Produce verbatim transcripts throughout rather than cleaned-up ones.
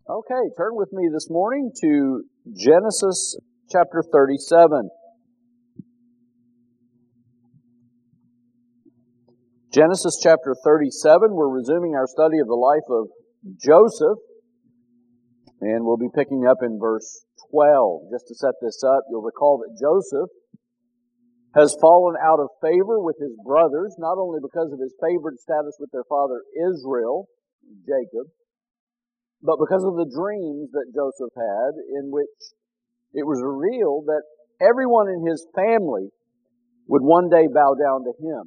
Okay, turn with me this morning to Genesis chapter thirty-seven. Genesis chapter thirty-seven, we're resuming our study of the life of Joseph, and we'll be picking up in verse twelve. Just to set this up, you'll recall that Joseph has fallen out of favor with his brothers, not only because of his favored status with their father Israel, Jacob, but because of the dreams that Joseph had, in which it was revealed that everyone in his family would one day bow down to him.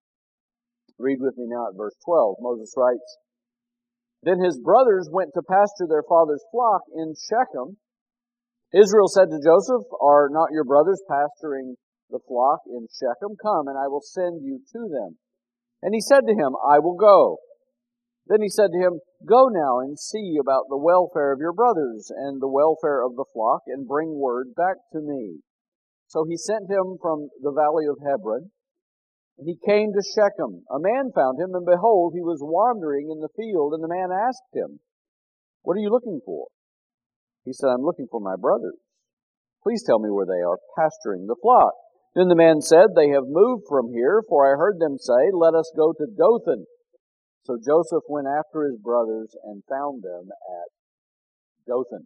Read with me now at verse twelve. Moses writes, "Then his brothers went to pasture their father's flock in Shechem. Israel said to Joseph, 'Are not your brothers pasturing the flock in Shechem? Come, and I will send you to them.' And he said to him, 'I will go.' Then he said to him, 'Go now and see about the welfare of your brothers and the welfare of the flock, and bring word back to me.' So he sent him from the valley of Hebron, and he came to Shechem. A man found him, and behold, he was wandering in the field, and the man asked him, 'What are you looking for?' He said, 'I'm looking for my brothers. Please tell me where they are pasturing the flock.' Then the man said, 'They have moved from here, for I heard them say, Let us go to Dothan.' So Joseph went after his brothers and found them at Dothan."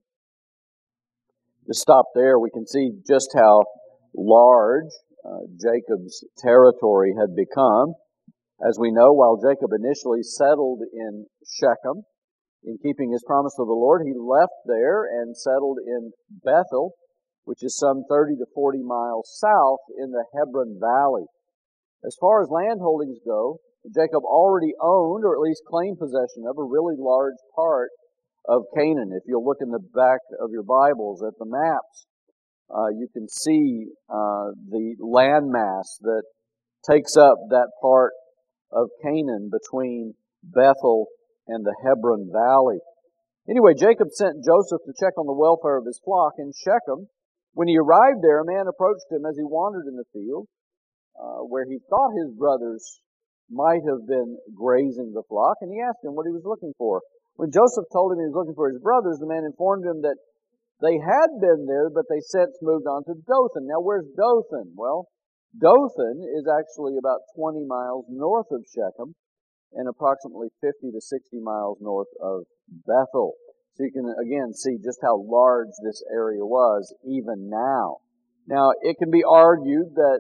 To stop there, we can see just how large uh, Jacob's territory had become. As we know, while Jacob initially settled in Shechem, in keeping his promise to the Lord, he left there and settled in Bethel, which is some thirty to forty miles south in the Hebron Valley. As far as land holdings go, Jacob already owned, or at least claimed possession of, a really large part of Canaan. If you'll look in the back of your Bibles at the maps, uh, you can see uh, the landmass that takes up that part of Canaan between Bethel and the Hebron Valley. Anyway, Jacob sent Joseph to check on the welfare of his flock in Shechem. When he arrived there, a man approached him as he wandered in the field, uh, where he thought his brothers might have been grazing the flock, and he asked him what he was looking for. When Joseph told him he was looking for his brothers, the man informed him that they had been there, but they since moved on to Dothan. Now, where's Dothan? Well, Dothan is actually about twenty miles north of Shechem and approximately fifty to sixty miles north of Bethel. So you can, again, see just how large this area was even now. Now, it can be argued that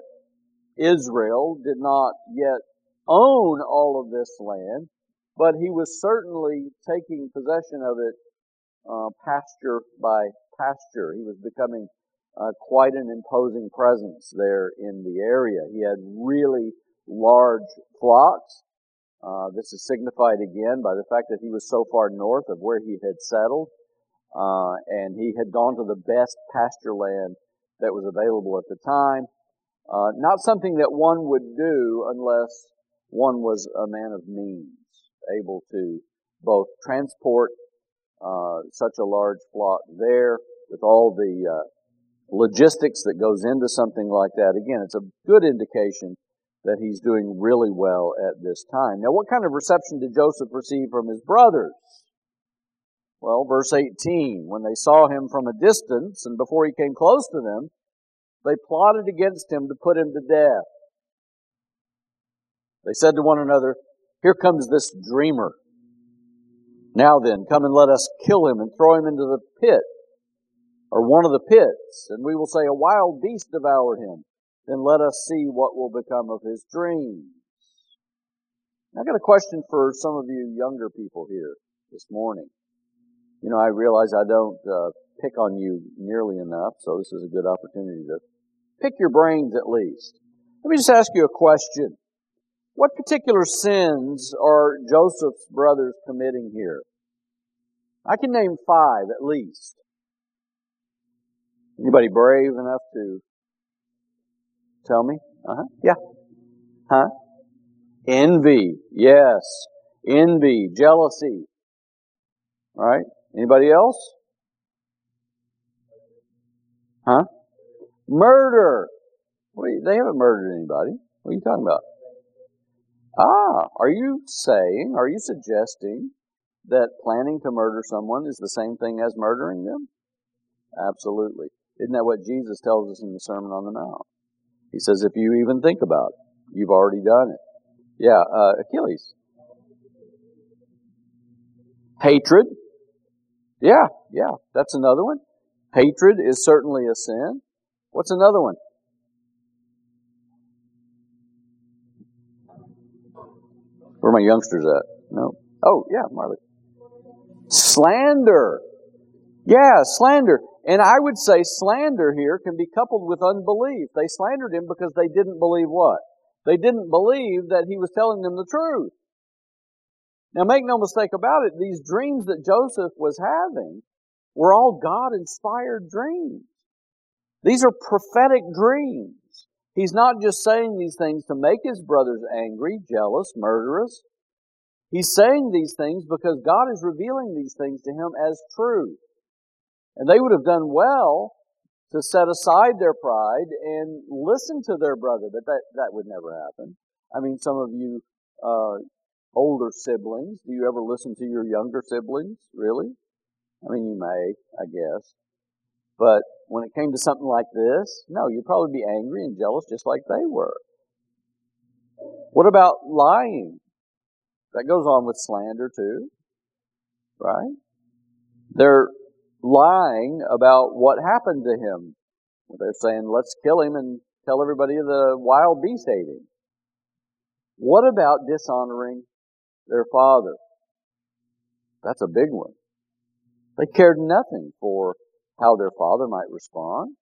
Israel did not yet own all of this land, but he was certainly taking possession of it uh, pasture by pasture. He was becoming uh, quite an imposing presence there in the area. He had really large flocks. Uh, this is signified again by the fact that he was so far north of where he had settled, uh, and he had gone to the best pasture land that was available at the time. Uh, not something that one would do unless one was a man of means, able to both transport uh, such a large flock there with all the uh, logistics that goes into something like that. Again, it's a good indication that he's doing really well at this time. Now, what kind of reception did Joseph receive from his brothers? Well, verse eighteen, when they saw him from a distance and before he came close to them, they plotted against him to put him to death. They said to one another, "Here comes this dreamer. Now then, come and let us kill him and throw him into the pit, or one of the pits, and we will say, a wild beast devoured him. Then let us see what will become of his dreams." I've got a question for some of you younger people here this morning. You know, I realize I don't uh, pick on you nearly enough, so this is a good opportunity to pick your brains at least. Let me just ask you a question. What particular sins are Joseph's brothers committing here? I can name five at least. Anybody brave enough to tell me? Uh-huh. Yeah. Huh? Envy. Yes. Envy. Jealousy. All right. Anybody else? Huh? Murder. Wait, they haven't murdered anybody. What are you talking about? Ah, are you saying, are you suggesting that planning to murder someone is the same thing as murdering them? Absolutely. Isn't that what Jesus tells us in the Sermon on the Mount? He says, if you even think about it, you've already done it. Yeah, uh, Achilles. Hatred. Yeah, yeah, that's another one. Hatred is certainly a sin. What's another one? Where are my youngsters at? No. Oh, yeah, Marley. Slander. Yeah, slander. And I would say slander here can be coupled with unbelief. They slandered him because they didn't believe what? They didn't believe that he was telling them the truth. Now make no mistake about it, these dreams that Joseph was having were all God-inspired dreams. These are prophetic dreams. He's not just saying these things to make his brothers angry, jealous, murderous. He's saying these things because God is revealing these things to him as truth. And they would have done well to set aside their pride and listen to their brother, but that, that would never happen. I mean, some of you uh, older siblings, do you ever listen to your younger siblings? Really? I mean, you may, I guess. But when it came to something like this, no, you'd probably be angry and jealous just like they were. What about lying? That goes on with slander too, right? They're lying about what happened to him. They're saying, let's kill him and tell everybody the wild beast ate him. What about dishonoring their father? That's a big one. They cared nothing for how their father might respond.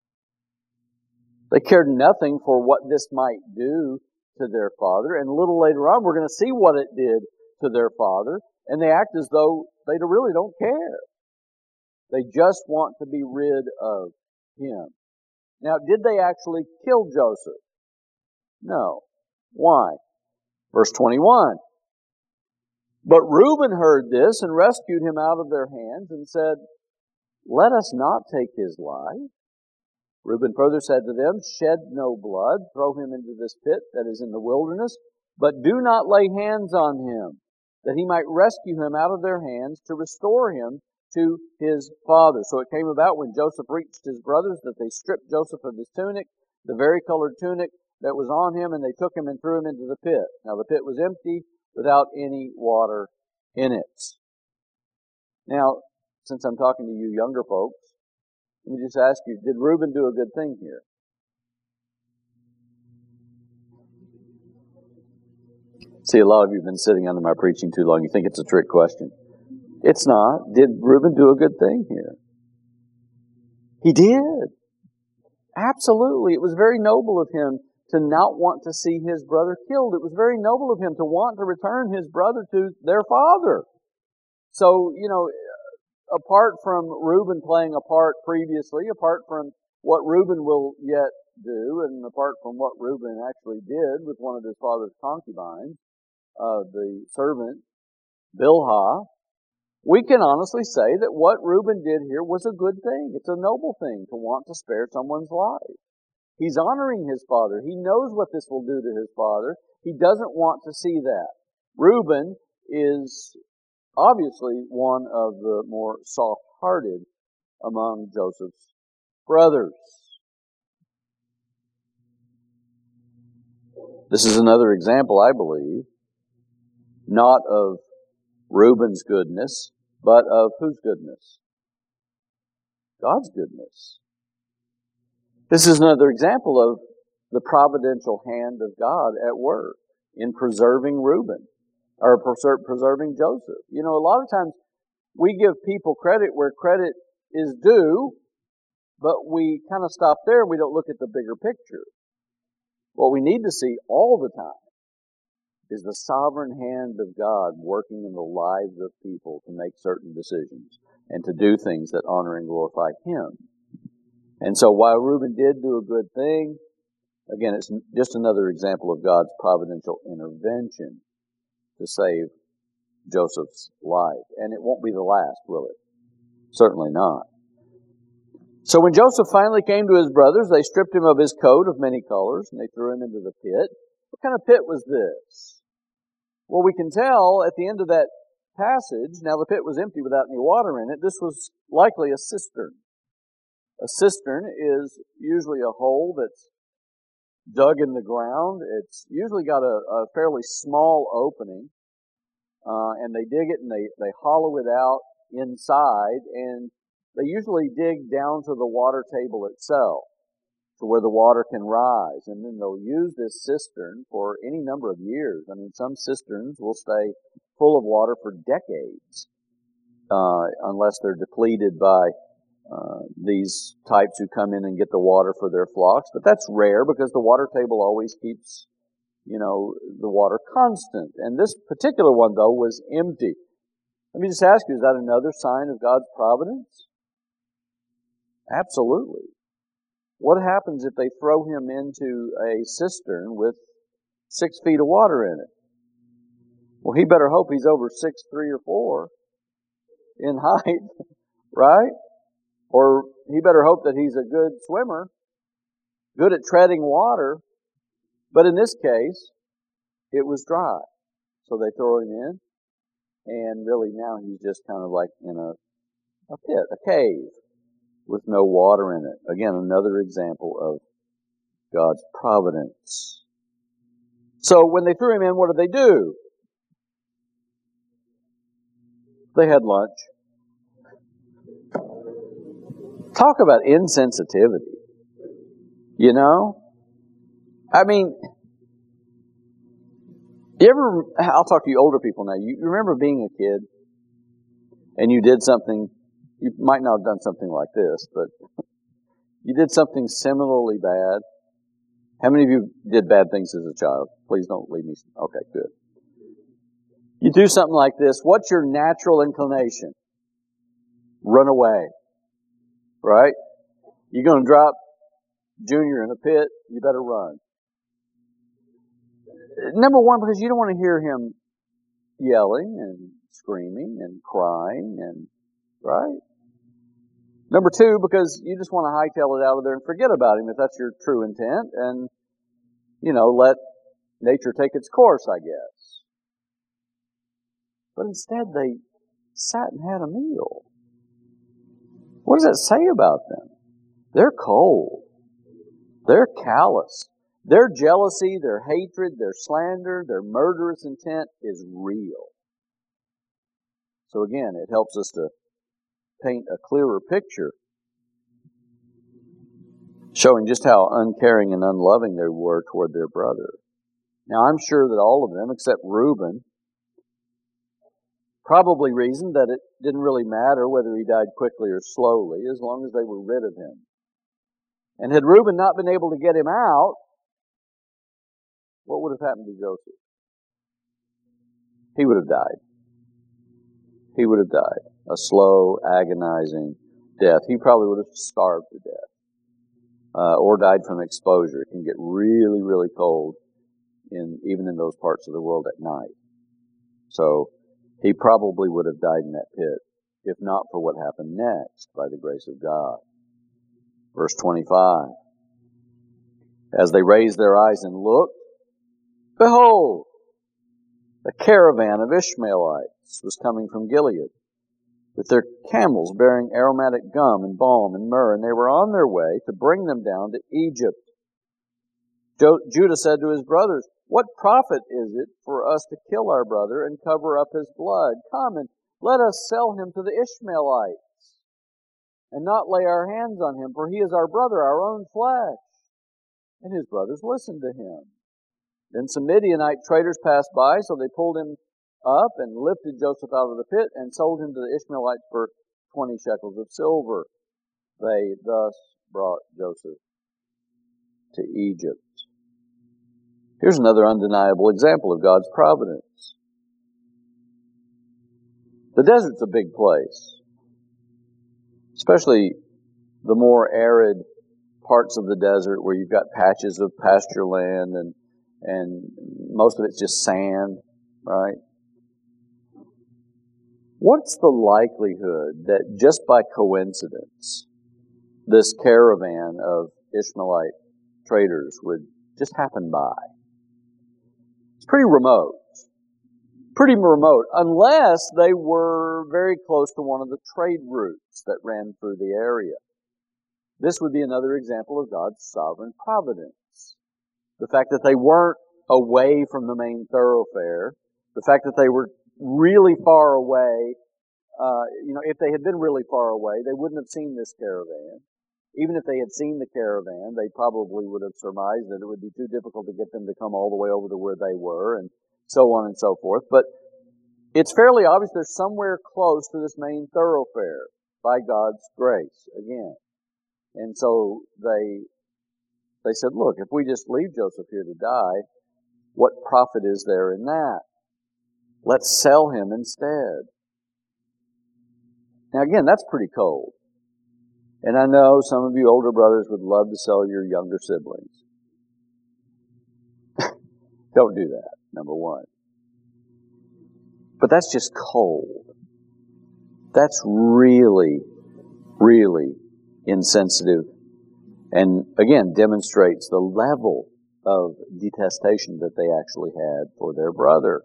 They cared nothing for what this might do to their father. And a little later on, we're going to see what it did to their father. And they act as though they really don't care. They just want to be rid of him. Now, did they actually kill Joseph? No. Why? Verse twenty-one. But Reuben heard this and rescued him out of their hands and said, let us not take his life. Reuben further said to them, shed no blood, throw him into this pit that is in the wilderness, but do not lay hands on him, that he might rescue him out of their hands to restore him to his father. So it came about when Joseph reached his brothers that they stripped Joseph of his tunic, the vari-colored tunic that was on him, and they took him and threw him into the pit. Now the pit was empty, without any water in it. Now, since I'm talking to you younger folks, let me just ask you, did Reuben do a good thing here? See, a lot of you have been sitting under my preaching too long. You think it's a trick question. It's not. Did Reuben do a good thing here? He did. Absolutely. It was very noble of him to not want to see his brother killed. It was very noble of him to want to return his brother to their father. So, you know, apart from Reuben playing a part previously, apart from what Reuben will yet do, and apart from what Reuben actually did with one of his father's concubines, uh, the servant, Bilhah, we can honestly say that what Reuben did here was a good thing. It's a noble thing to want to spare someone's life. He's honoring his father. He knows what this will do to his father. He doesn't want to see that. Reuben is obviously one of the more soft-hearted among Joseph's brothers. This is another example, I believe, not of Reuben's goodness, but of whose goodness? God's goodness. This is another example of the providential hand of God at work in preserving Reuben, or preserving Joseph. You know, a lot of times we give people credit where credit is due, but we kind of stop there and we don't look at the bigger picture. What we need to see all the time is the sovereign hand of God working in the lives of people to make certain decisions and to do things that honor and glorify Him. And so while Reuben did do a good thing, again, it's just another example of God's providential intervention to save Joseph's life. And it won't be the last, will it? Certainly not. So when Joseph finally came to his brothers, they stripped him of his coat of many colors, and they threw him into the pit. What kind of pit was this? Well, we can tell at the end of that passage, now the pit was empty without any water in it. This was likely a cistern. A cistern is usually a hole that's dug in the ground. It's usually got a, a fairly small opening, uh, and they dig it and they, they hollow it out inside, and they usually dig down to the water table itself, to where the water can rise, and then they'll use this cistern for any number of years. I mean, some cisterns will stay full of water for decades, uh, unless they're depleted by uh, these types who come in and get the water for their flocks. But that's rare because the water table always keeps, you know, the water constant. And this particular one, though, was empty. Let me just ask you, is that another sign of God's providence? Absolutely. What happens if they throw him into a cistern with six feet of water in it? Well, he better hope he's over six, three, or four in height, right? Or he better hope that he's a good swimmer, good at treading water. But in this case, it was dry. So they throw him in, and really now he's just kind of like in a, a pit, a cave, with no water in it. Again, another example of God's providence. So when they threw him in, what did they do? They had lunch. Talk about insensitivity. You know? I mean, you ever, I'll talk to you older people now. You remember being a kid and you did something, you might not have done something like this, but you did something similarly bad. How many of you did bad things as a child? Please don't leave me. Okay, good. You do something like this. What's your natural inclination? Run away. Right? You're going to drop Junior in a pit, you better run. Number one, because you don't want to hear him yelling and screaming and crying, and right? Number two, because you just want to hightail it out of there and forget about him if that's your true intent, and, you know, let nature take its course, I guess. But instead, they sat and had a meal. What does that say about them? They're cold. They're callous. Their jealousy, their hatred, their slander, their murderous intent is real. So again, it helps us to paint a clearer picture, showing just how uncaring and unloving they were toward their brother. Now, I'm sure that all of them, except Reuben, probably reasoned that it didn't really matter whether he died quickly or slowly, as long as they were rid of him. And had Reuben not been able to get him out, what would have happened to Joseph? He would have died. He would have died. A slow, agonizing death. He probably would have starved to death. Uh, or died from exposure. It can get really, really cold in even in those parts of the world at night. So, he probably would have died in that pit, if not for what happened next, by the grace of God. Verse twenty-five. As they raised their eyes and looked, behold, a caravan of Ishmaelites was coming from Gilead, with their camels bearing aromatic gum and balm and myrrh, and they were on their way to bring them down to Egypt. Jo- Judah said to his brothers, what profit is it for us to kill our brother and cover up his blood? Come and let us sell him to the Ishmaelites, and not lay our hands on him, for he is our brother, our own flesh. And his brothers listened to him. Then some Midianite traders passed by, so they pulled him up and lifted Joseph out of the pit and sold him to the Ishmaelites for twenty shekels of silver. They thus brought Joseph to Egypt. Here's another undeniable example of God's providence. The desert's a big place, especially the more arid parts of the desert where you've got patches of pasture land and and most of it's just sand, right? What's the likelihood that just by coincidence this caravan of Ishmaelite traders would just happen by? It's pretty remote. pretty remote, unless they were very close to one of the trade routes that ran through the area. This would be another example of God's sovereign providence. The fact that they weren't away from the main thoroughfare, the fact that they were really far away, uh, you know, if they had been really far away, they wouldn't have seen this caravan. Even if they had seen the caravan, they probably would have surmised that it would be too difficult to get them to come all the way over to where they were, and so on and so forth. But it's fairly obvious they're somewhere close to this main thoroughfare by God's grace, again. And so they they said, look, if we just leave Joseph here to die, what profit is there in that? Let's sell him instead. Now again, that's pretty cold. And I know some of you older brothers would love to sell your younger siblings. Don't do that, number one. But that's just cold. That's really, really insensitive. And again, demonstrates the level of detestation that they actually had for their brother.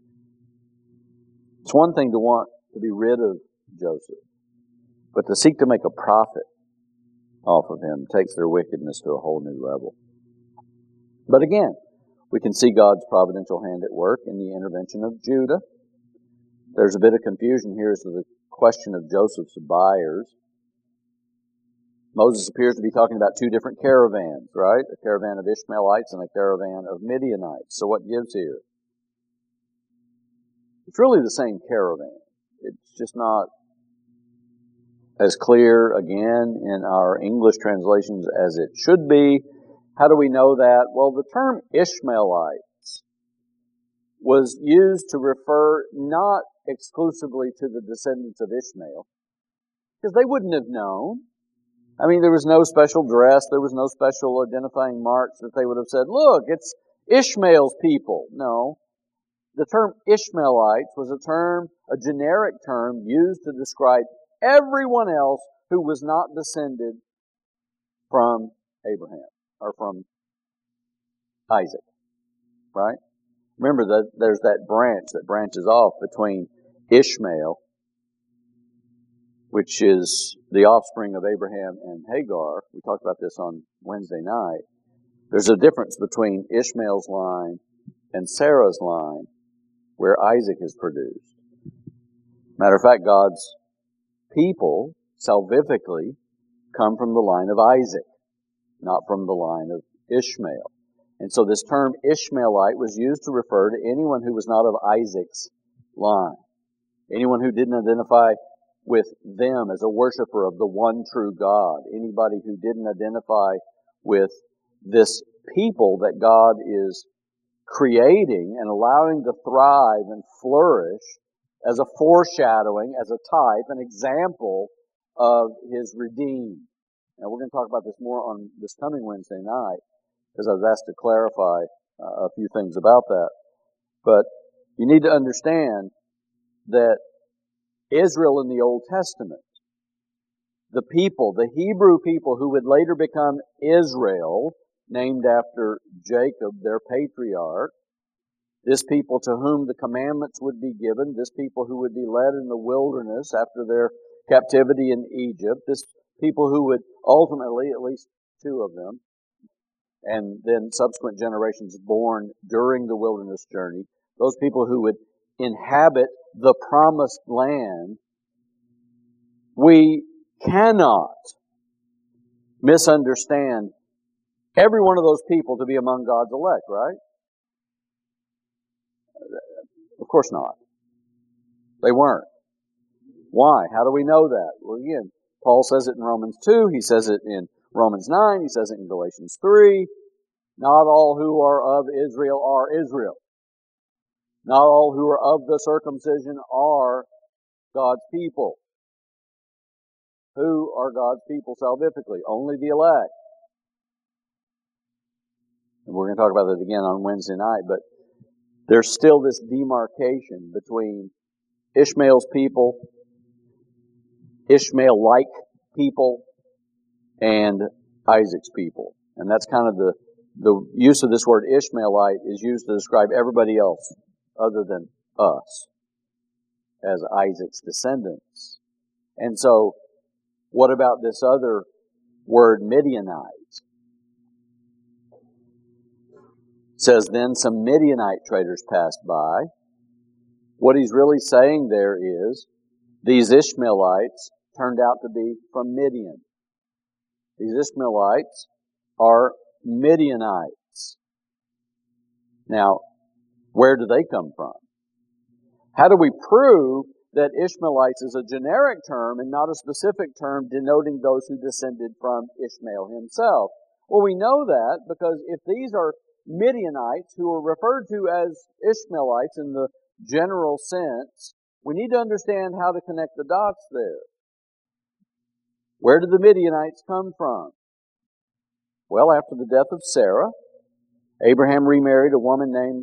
It's one thing to want to be rid of Joseph, but to seek to make a profit off of him takes their wickedness to a whole new level. But again, we can see God's providential hand at work in the intervention of Judah. There's a bit of confusion here as to the question of Joseph's buyers. Moses appears to be talking about two different caravans, right? A caravan of Ishmaelites and a caravan of Midianites. So what gives here? It's really the same caravan. It's just not as clear, again, in our English translations as it should be. How do we know that? Well, the term Ishmaelites was used to refer not exclusively to the descendants of Ishmael, because they wouldn't have known. I mean, there was no special dress, there was no special identifying marks that they would have said, look, it's Ishmael's people. No. The term Ishmaelites was a term, a generic term used to describe everyone else who was not descended from Abraham or from Isaac, right? Remember that there's that branch that branches off between Ishmael, which is the offspring of Abraham and Hagar. We talked about this on Wednesday night. There's a difference between Ishmael's line and Sarah's line where Isaac is produced. Matter of fact, God's people, salvifically, come from the line of Isaac, not from the line of Ishmael. And so this term Ishmaelite was used to refer to anyone who was not of Isaac's line. Anyone who didn't identify with them as a worshiper of the one true God. Anybody who didn't identify with this people that God is creating and allowing to thrive and flourish as a foreshadowing, as a type, an example of His redeemed. Now we're going to talk about this more on this coming Wednesday night, because I was asked to clarify uh, a few things about that. But you need to understand that Israel in the Old Testament, the people, the Hebrew people who would later become Israel, named after Jacob, their patriarch, this people to whom the commandments would be given, this people who would be led in the wilderness after their captivity in Egypt, this people who would ultimately, at least two of them, and then subsequent generations born during the wilderness journey, those people who would inhabit the promised land, we cannot misunderstand every one of those people to be among God's elect, right? Of course not. They weren't. Why? How do we know that? Well, again, Paul says it in Romans two, he says it in Romans nine, he says it in Galatians three. Not all who are of Israel are Israel. Not all who are of the circumcision are God's people. Who are God's people salvifically? Only the elect. And we're going to talk about that again on Wednesday night, but there's still this demarcation between Ishmael's people, Ishmael-like people, and Isaac's people. And that's kind of the, the use of this word Ishmaelite is used to describe everybody else other than us as Isaac's descendants. And so, what about this other word, Midianite? It says, then some Midianite traders passed by. What he's really saying there is, these Ishmaelites turned out to be from Midian. These Ishmaelites are Midianites. Now, where do they come from? How do we prove that Ishmaelites is a generic term and not a specific term denoting those who descended from Ishmael himself? Well, we know that because if these are Midianites who are referred to as Ishmaelites in the general sense, we need to understand how to connect the dots there. Where did the Midianites come from? Well, after the death of Sarah, Abraham remarried a woman named,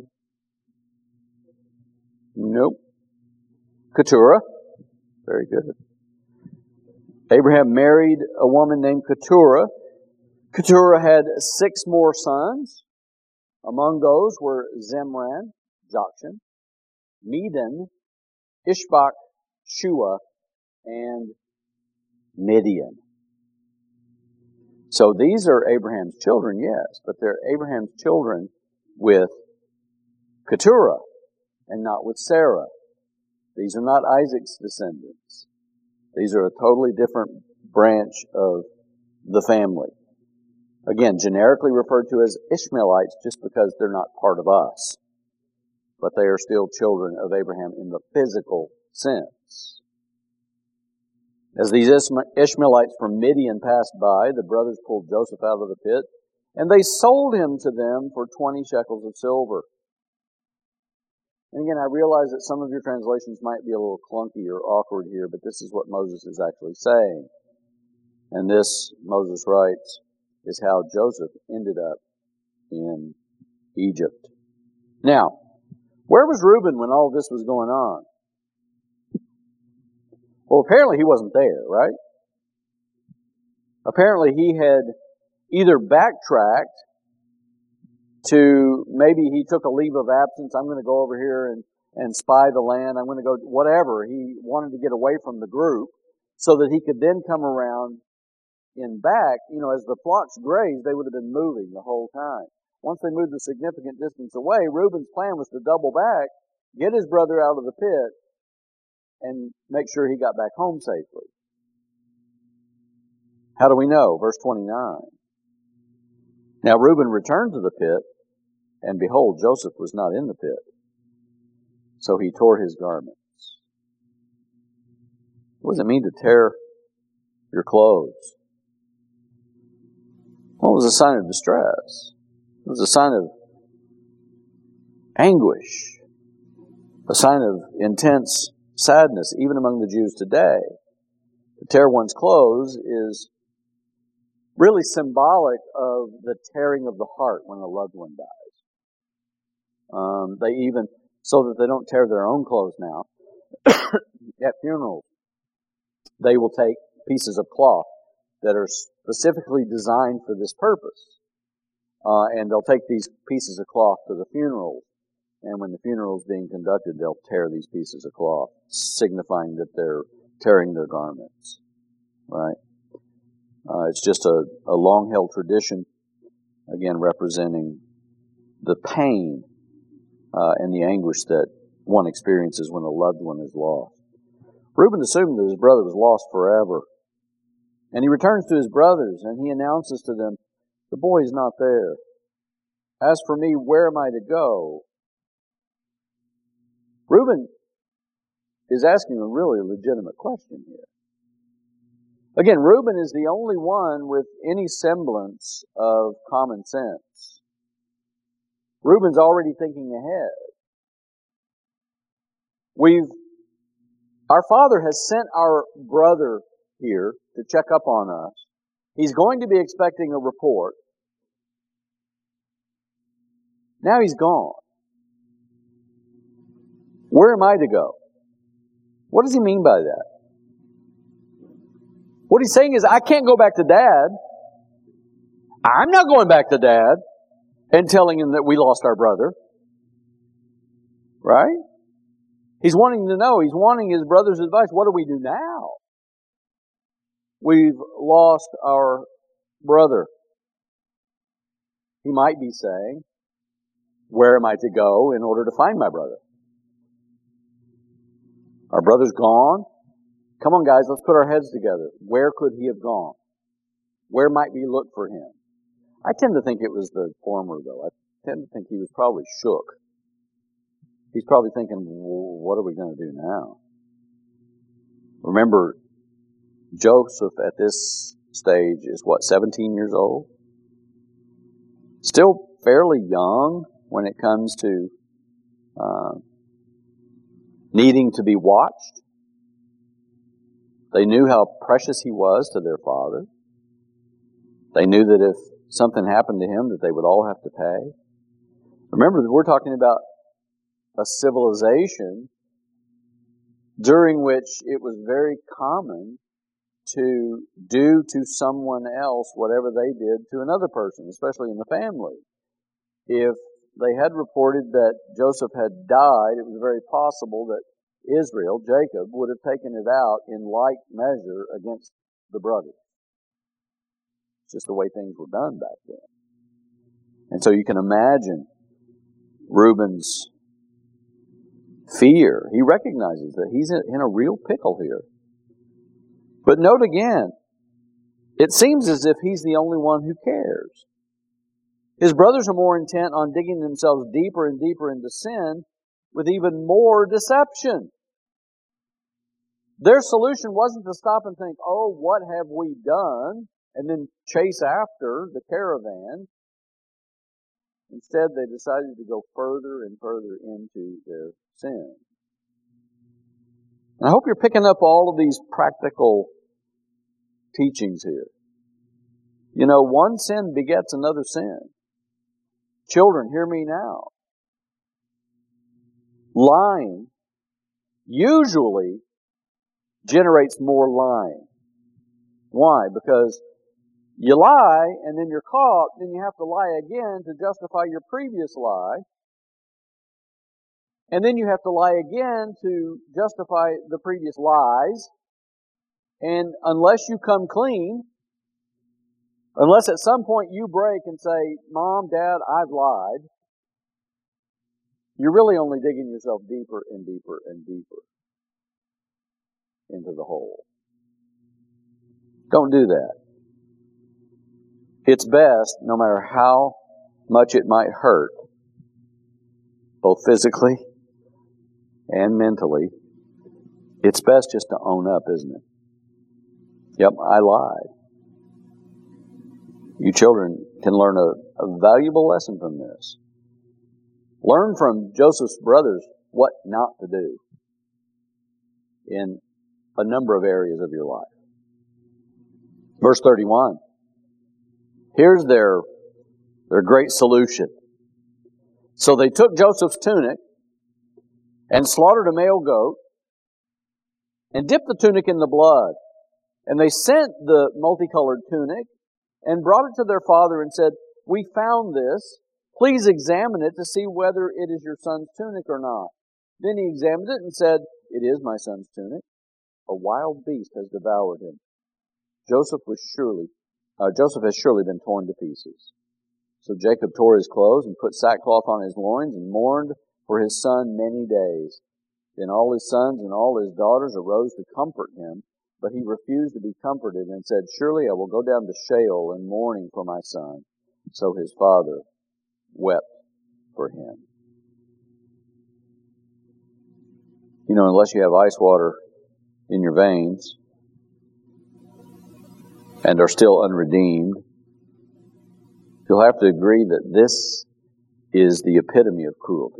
nope, Keturah. Very good. Abraham married a woman named Keturah. Keturah had six more sons. Among those were Zimran, Jokshan, Medan, Ishbak, Shua, and Midian. So these are Abraham's children, yes, but they're Abraham's children with Keturah and not with Sarah. These are not Isaac's descendants. These are a totally different branch of the family. Again, generically referred to as Ishmaelites just because they're not part of us. But they are still children of Abraham in the physical sense. As these Ishmaelites from Midian passed by, the brothers pulled Joseph out of the pit, and they sold him to them for twenty shekels of silver. And again, I realize that some of your translations might be a little clunky or awkward here, but this is what Moses is actually saying. And this, Moses writes, is how Joseph ended up in Egypt. Now, where was Reuben when all this was going on? Well, apparently he wasn't there, right? Apparently he had either backtracked to, maybe he took a leave of absence. I'm going to go over here and, and spy the land. I'm going to go, whatever. He wanted to get away from the group so that he could then come around in back. You know, as the flocks grazed, they would have been moving the whole time. Once they moved a significant distance away, Reuben's plan was to double back, get his brother out of the pit, and make sure he got back home safely. How do we know? Verse twenty-nine. Now Reuben returned to the pit, and behold, Joseph was not in the pit. So he tore his garments. What does it mean to tear your clothes? Well, it was a sign of distress. It was a sign of anguish, a sign of intense sadness, even among the Jews today. To tear one's clothes is really symbolic of the tearing of the heart when a loved one dies. Um, they even, so that they don't tear their own clothes now, at funerals, they will take pieces of cloth that are specifically designed for this purpose. Uh, and they'll take these pieces of cloth to the funeral. And when the funeral is being conducted, they'll tear these pieces of cloth, signifying that they're tearing their garments. Right? Uh, it's just a, a long-held tradition, again, representing the pain uh, and the anguish that one experiences when a loved one is lost. Reuben assumed that his brother was lost forever. And he returns to his brothers, and he announces to them, the boy is not there. As for me, where am I to go? Reuben is asking a really legitimate question here. Again, Reuben is the only one with any semblance of common sense. Reuben's already thinking ahead. We've, our father has sent our brother here to check up on us. He's going to be expecting a report. Now he's gone. Where am I to go? What does he mean by that? What he's saying is, I can't go back to Dad. I'm not going back to Dad and telling him that we lost our brother. Right? He's wanting to know. He's wanting his brother's advice. What do we do now? We've lost our brother. He might be saying, where am I to go in order to find my brother? Our brother's gone. Come on, guys, let's put our heads together. Where could he have gone? Where might we look for him? I tend to think it was the former, though. I tend to think he was probably shook. He's probably thinking, well, what are we going to do now? Remember, Joseph at this stage is what, seventeen years old? Still fairly young when it comes to uh, needing to be watched. They knew how precious he was to their father. They knew that if something happened to him, that they would all have to pay. Remember that we're talking about a civilization during which it was very common to do to someone else whatever they did to another person, especially in the family. If they had reported that Joseph had died, it was very possible that Israel, Jacob, would have taken it out in like measure against the brothers. It's just the way things were done back then. And so you can imagine Reuben's fear. He recognizes that he's in a real pickle here. But note again, it seems as if he's the only one who cares. His brothers are more intent on digging themselves deeper and deeper into sin with even more deception. Their solution wasn't to stop and think, oh, what have we done? And then chase after the caravan. Instead, they decided to go further and further into their sin. And I hope you're picking up all of these practical teachings here. You know, one sin begets another sin. Children, hear me now. Lying usually generates more lying. Why? Because you lie and then you're caught, then you have to lie again to justify your previous lie. And then you have to lie again to justify the previous lies. And unless you come clean, unless at some point you break and say, Mom, Dad, I've lied, you're really only digging yourself deeper and deeper and deeper into the hole. Don't do that. It's best, no matter how much it might hurt, both physically and mentally, it's best just to own up, isn't it? Yep, I lied. You children can learn a, a valuable lesson from this. Learn from Joseph's brothers what not to do in a number of areas of your life. Verse thirty-one. Here's their, their great solution. So they took Joseph's tunic and slaughtered a male goat and dipped the tunic in the blood. And they sent the multicolored tunic and brought it to their father and said, we found this. Please examine it to see whether it is your son's tunic or not. Then he examined it and said, it is my son's tunic. A wild beast has devoured him. Joseph was surely, uh, Joseph has surely been torn to pieces. So Jacob tore his clothes and put sackcloth on his loins and mourned for his son many days. Then all his sons and all his daughters arose to comfort him, but he refused to be comforted and said, surely I will go down to Sheol in mourning for my son. So his father wept for him. You know, unless you have ice water in your veins and are still unredeemed, you'll have to agree that this is the epitome of cruelty.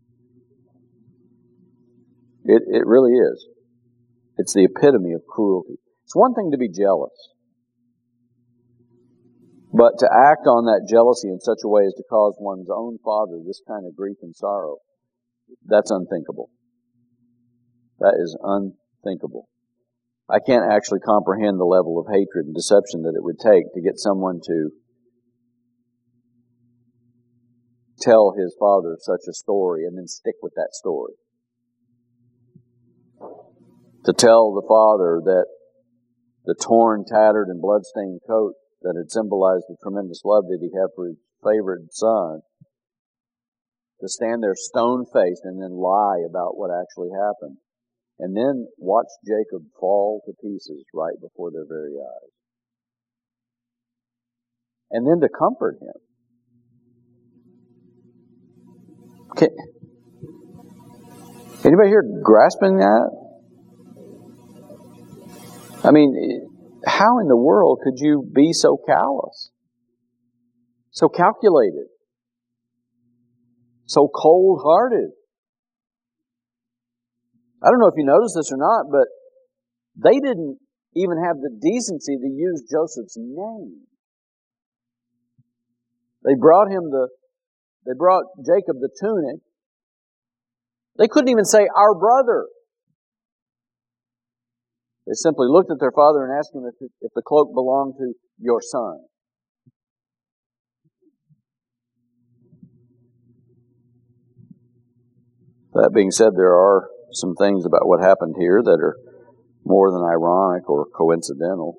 It, it really is. It's the epitome of cruelty. It's one thing to be jealous, but to act on that jealousy in such a way as to cause one's own father this kind of grief and sorrow, that's unthinkable. That is unthinkable. I can't actually comprehend the level of hatred and deception that it would take to get someone to tell his father such a story and then stick with that story. to tell the father that the torn, tattered, and bloodstained coat that had symbolized the tremendous love that he had for his favorite son, to stand there stone-faced and then lie about what actually happened. And then watch Jacob fall to pieces right before their very eyes. And then to comfort him. Can anybody here grasping that? I mean, how in the world could you be so callous? So calculated? So cold-hearted? I don't know if you noticed this or not, but they didn't even have the decency to use Joseph's name. They brought him the, they brought Jacob the tunic. They couldn't even say, our brother. They simply looked at their father and asked him if, if the cloak belonged to your son. That being said, there are some things about what happened here that are more than ironic or coincidental.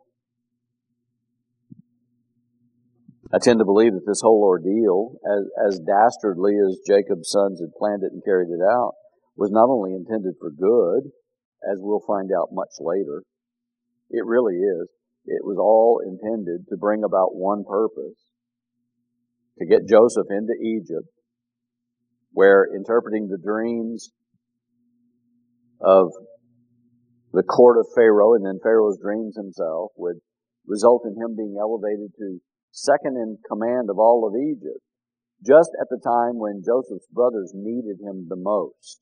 I tend to believe that this whole ordeal, as, as dastardly as Jacob's sons had planned it and carried it out, was not only intended for good, as we'll find out much later. It really is. It was all intended to bring about one purpose: to get Joseph into Egypt, where interpreting the dreams of the court of Pharaoh and then Pharaoh's dreams himself would result in him being elevated to second in command of all of Egypt, just at the time when Joseph's brothers needed him the most.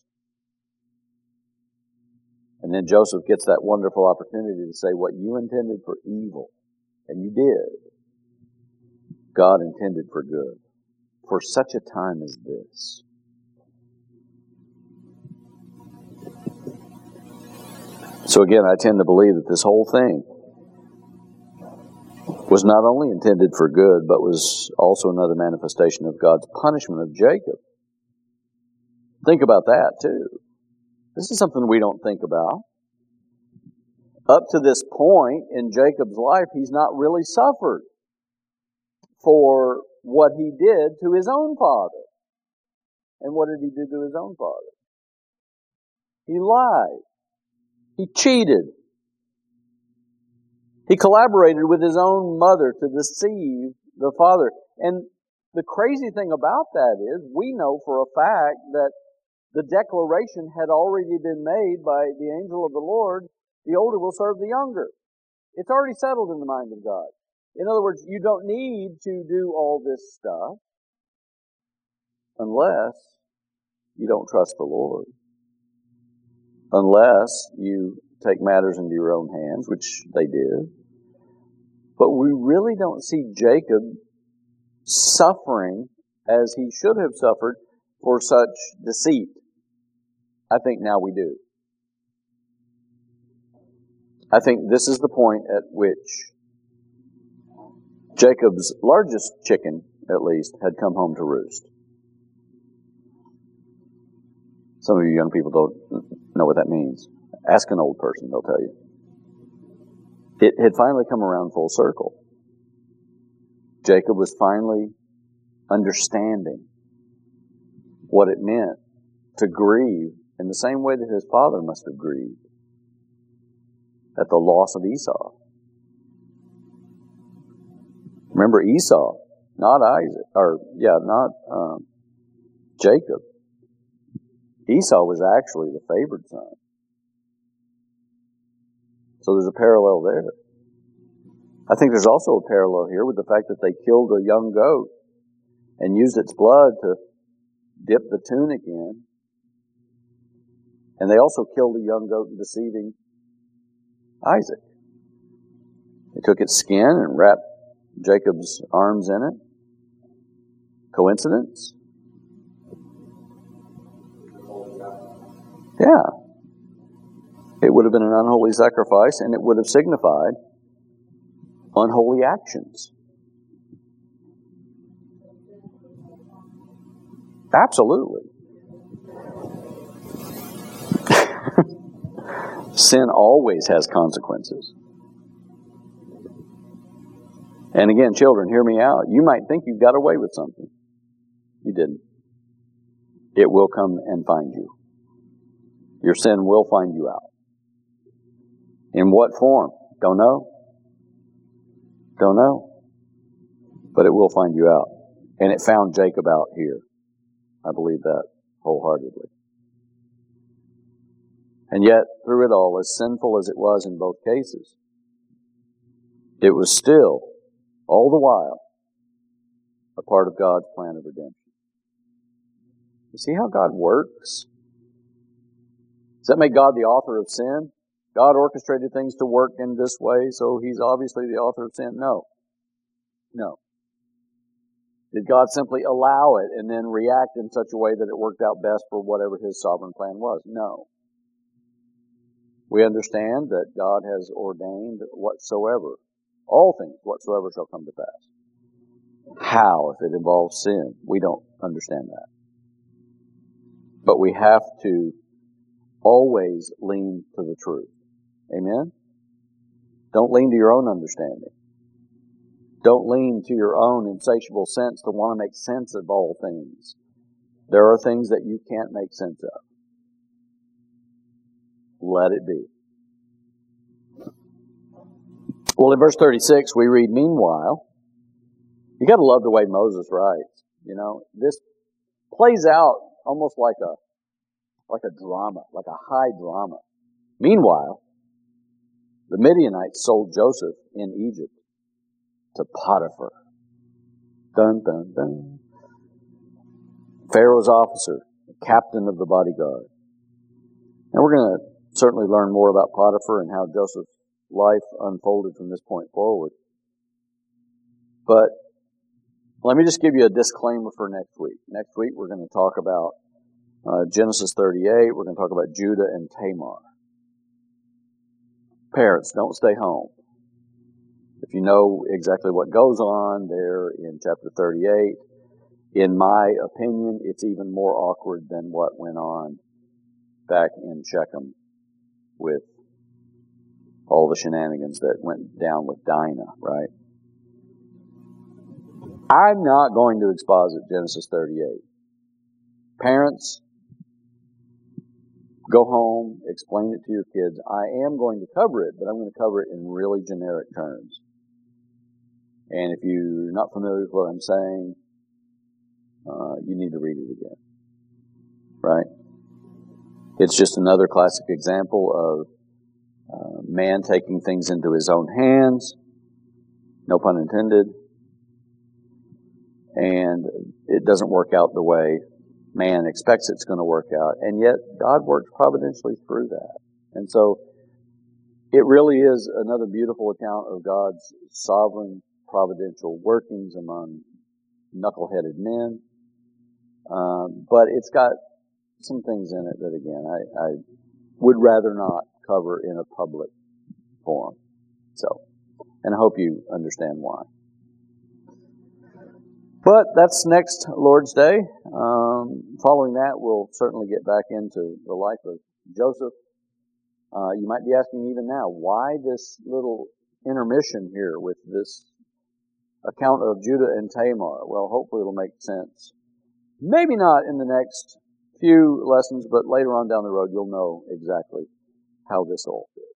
And then Joseph gets that wonderful opportunity to say, what you intended for evil, and you did, God intended for good, for such a time as this. So again, I tend to believe that this whole thing was not only intended for good, but was also another manifestation of God's punishment of Jacob. Think about that too. This is something we don't think about. Up to this point in Jacob's life, he's not really suffered for what he did to his own father. And what did he do to his own father? He lied. He cheated. He collaborated with his own mother to deceive the father. And the crazy thing about that is, we know for a fact that the declaration had already been made by the angel of the Lord, the older will serve the younger. It's already settled in the mind of God. In other words, you don't need to do all this stuff unless you don't trust the Lord. Unless you take matters into your own hands, which they did. But we really don't see Jacob suffering as he should have suffered for such deceit. I think now we do. I think this is the point at which Jacob's largest chicken, at least, had come home to roost. Some of you young people don't know what that means. Ask an old person, they'll tell you. It had finally come around full circle. Jacob was finally understanding what it meant to grieve in the same way that his father must have grieved at the loss of Esau. Remember Esau, not Isaac, or yeah, not um, Jacob. Esau was actually the favored son. So there's a parallel there. I think there's also a parallel here with the fact that they killed a young goat and used its blood to dip the tunic in. And they also killed a young goat in deceiving Isaac. They took its skin and wrapped Jacob's arms in it. Coincidence? Yeah. It would have been an unholy sacrifice, and it would have signified unholy actions. Absolutely. Sin always has consequences. And again, children, hear me out. You might think you got away with something. You didn't. It will come and find you. Your sin will find you out. In what form? Don't know. Don't know. But it will find you out. And it found Jacob out here. I believe that wholeheartedly. And yet, through it all, as sinful as it was in both cases, it was still, all the while, a part of God's plan of redemption. You see how God works? Does that make God the author of sin? God orchestrated things to work in this way, so He's obviously the author of sin? No. No. Did God simply allow it and then react in such a way that it worked out best for whatever His sovereign plan was? No. We understand that God has ordained whatsoever, all things whatsoever shall come to pass. How, if it involves sin? We don't understand that. But we have to always lean to the truth. Amen? Don't lean to your own understanding. Don't lean to your own insatiable sense to want to make sense of all things. There are things that you can't make sense of. Let it be. Well, in verse thirty-six, we read, meanwhile, you got to love the way Moses writes. You know, this plays out almost like a like a drama, like a high drama. Meanwhile, the Midianites sold Joseph in Egypt to Potiphar. Dun, dun, dun. Pharaoh's officer, the captain of the bodyguard. And we're going to certainly learn more about Potiphar and how Joseph's life unfolded from this point forward. But let me just give you a disclaimer for next week. Next week we're going to talk about uh, Genesis thirty-eight. We're going to talk about Judah and Tamar. Parents, don't stay home. If you know exactly what goes on there in chapter thirty-eight, in my opinion, it's even more awkward than what went on back in Shechem with all the shenanigans that went down with Dinah, right? I'm not going to exposit Genesis thirty-eight. Parents, go home, explain it to your kids. I am going to cover it, but I'm going to cover it in really generic terms. And if you're not familiar with what I'm saying, uh, you need to read it again. Right? It's just another classic example of uh, man taking things into his own hands, no pun intended, and it doesn't work out the way man expects it's going to work out, and yet God works providentially through that. And so it really is another beautiful account of God's sovereign providential workings among knuckleheaded men. Um, but it's got some things in it that, again, I, I would rather not cover in a public forum. So, and I hope you understand why. But that's next Lord's Day. Um, following that, we'll certainly get back into the life of Joseph. Uh, you might be asking even now, why this little intermission here with this account of Judah and Tamar? Well, hopefully it'll make sense. Maybe not in the next few lessons, but later on down the road, you'll know exactly how this all fits.